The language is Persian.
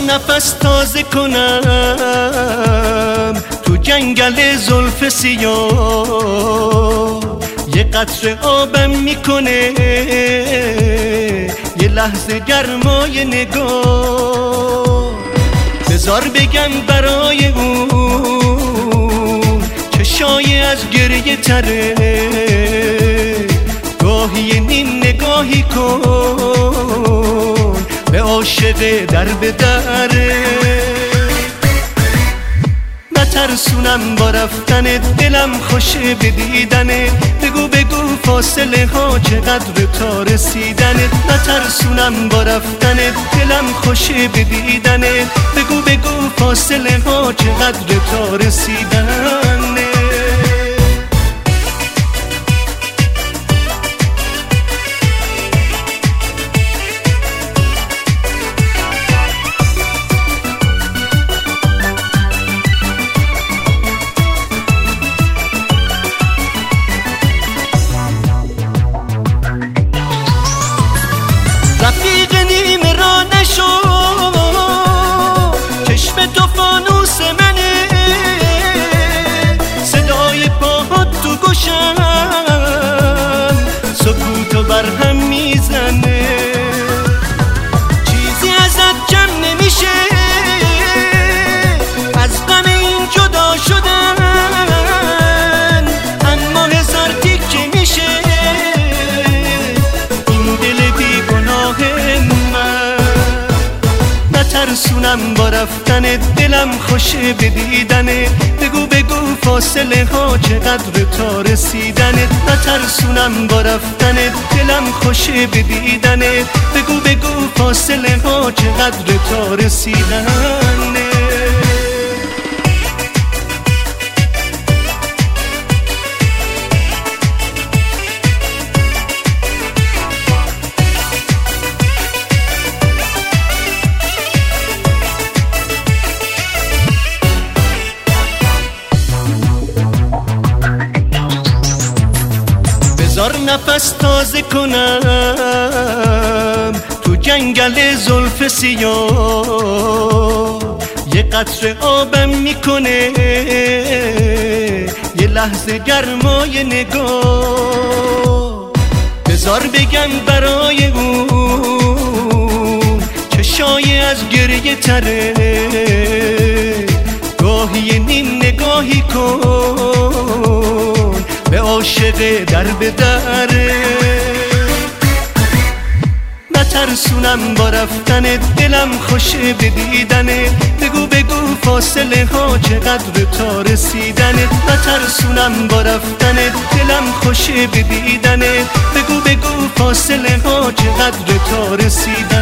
نفس تازه کنم تو جنگل زلف سیاه، یه قطره آبم میکنه یه لحظه گرمای نگاه. بذار بگم برای اون چشای از گریه تره، گاهی نیم نگاهی کن به عاشق در به دره. نترسونم با رفتن دلم خوشه به دیدنه، بگو بگو فاصله ها چقدر تا رسیدنه. نترسونم با رفتن دلم خوشه به دیدنه، بگو بگو فاصله ها چقدر تا رسیدنه. رفیق نیمه را نشو، چشم تو فانوس منه، صدای پاهات تو گوشم سکوتو برهم میزنه. چیزی ازت کم نمیشه از غم این جدا شدن، اما هزار تیکه میشه این دل بیگناه من. نترسونم با رفتن دلم خوشه به دیدنه، بگو بگو فاصله ها چقدر تا رسیدنه. نترسونم با رفتن دلم خوشه به دیدنه، بگو بگو فاصله ها چقدر تا رسیدنه. بذار نفس تازه کنم تو جنگل زلف سیاه، یه قطره آبم میکنه یه لحظه گرمای نگاه. بذار بگم برای اون چشای از گریه تره، گاهی نیم نگاهی کن به عاشق در به دره. نترسونم با رفتن دلم خوشه به دیدنه، بگو بگو فاصله ها چقدر تا رسیدنه. نترسونم با رفتن دلم خوشه به دیدنه، بگو بگو فاصله ها چقدر تا رسیدنه.